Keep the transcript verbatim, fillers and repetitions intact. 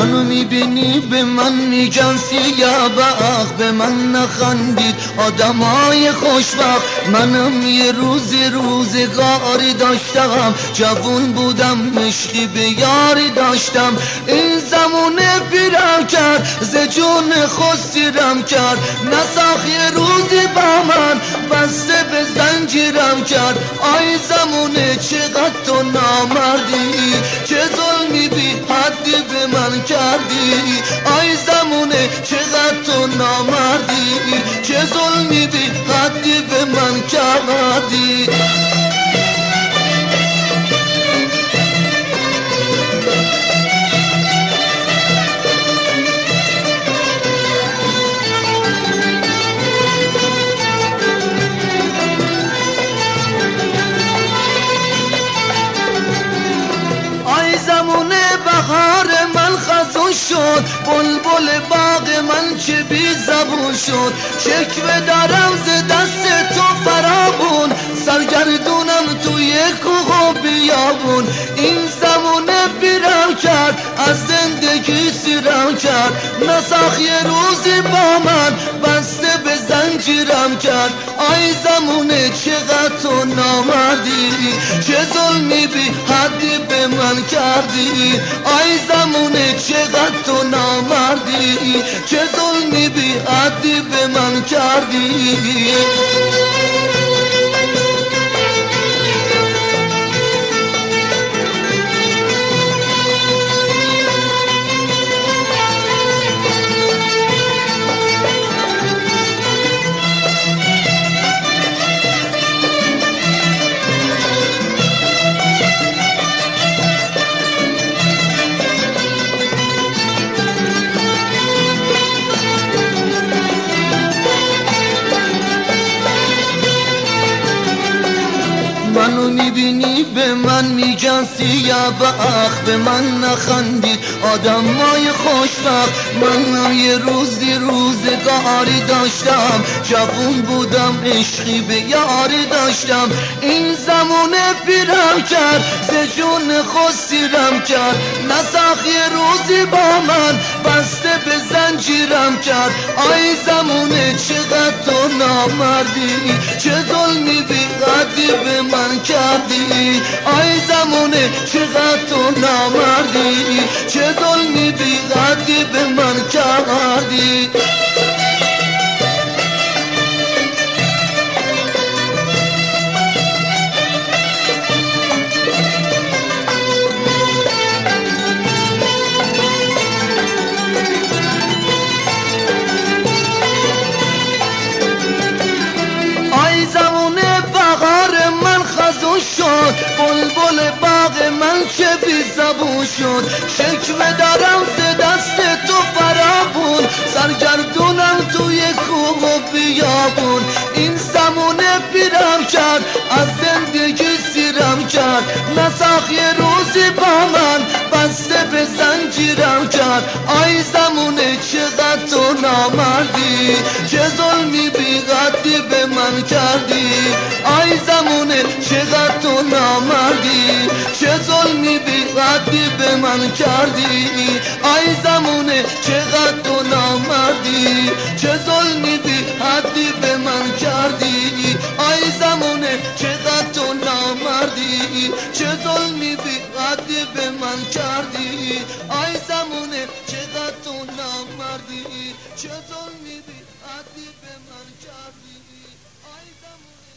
منو میبینی به من میگن سیاه بخت، به من نخندید آدمای خوشبخت. منم یه روزی روزگاری داشتم، جوون بودم عشقی به یاری داشتم. این زمونه پیرم کرد ز جون خود سیرم کرد، نساخ یه روزی با من بسته به زنجیرم کرد. آی زمونه چقدر تو نامردی، چه ظلمی بی حدی به من کردی. آی زمونه چقدر تو نامردی، چه ظلمی بی حدی به من کردی. بهار من خزون شد، بلبل باغ من چه بی زبون شد. شکوه دارم ز دست تو فرابون، سرگردونم توی کوه و بیابون. این زمونه بیرم کرد از زندگی سیرم کرد، نساخ یه روزی با من بسته به زنجیرم کرد. آی زمونه چقدر تو نامردی، چه ظلمی بی حدی به من کردی. آی زمونه چقدر تو نامردی، چه ظلمی بی حدی به من کردی. منو میبینی به من میگن سیاه بخت، به من نخندید آدمای خوشبخت. منم یه روزی روزگاری داشتم، جوون بودم عشقی به یاری داشتم. این زمونه پیرم کرد ز جون خود سیرم کرد، نساخ یه روزی با من بسته به زنجیرم کرد. آی زمونه چقدر تو نامردی، چه ظلمی بی حدی به من کردی. آی زمونه چقدر تو نامردی، چه ظلمی بی حدی به من کردی. بلبل باغ من چه بی زبون شد. شکوه دارم ز دست تو فرابون، سرگردونم توی کوه و بیابون. این زمونه پیرم کرد از زندگی سیرم کرد، نساخ یه روزی با من بسته به زنجیرم کرد. آی زمونه چقدر تو نامردی، چه ظلمی بی حدی به من کردی. آی زمونه چقدر تو نامردی، چه ظلمی بی حدی به من کردی. آی زمونه چقدر تو نامردی، چه ظلمی بی حدی به من کردی. آی زمونه چقدر تو نامردی، چه ظلمی بی حدی به من کردی. آی زمونه چقدر تو نامردی، چه ظلمی بی حدی به من کردی. آی زمونه